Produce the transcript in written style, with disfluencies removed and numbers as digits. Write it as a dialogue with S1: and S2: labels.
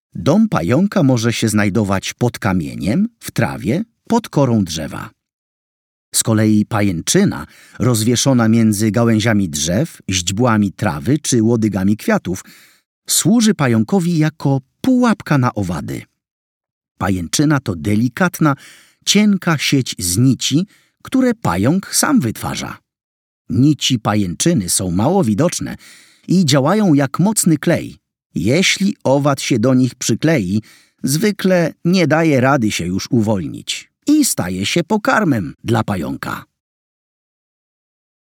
S1: Dom pająka może się znajdować pod kamieniem, w trawie, pod korą drzewa. Z kolei pajęczyna, rozwieszona między gałęziami drzew, źdźbłami trawy czy łodygami kwiatów, służy pająkowi jako pułapka na owady. Pajęczyna to delikatna, cienka sieć z nici, które pająk sam wytwarza. Nici pajęczyny są mało widoczne i działają jak mocny klej. Jeśli owad się do nich przyklei, zwykle nie daje rady się już uwolnić i staje się pokarmem dla pająka.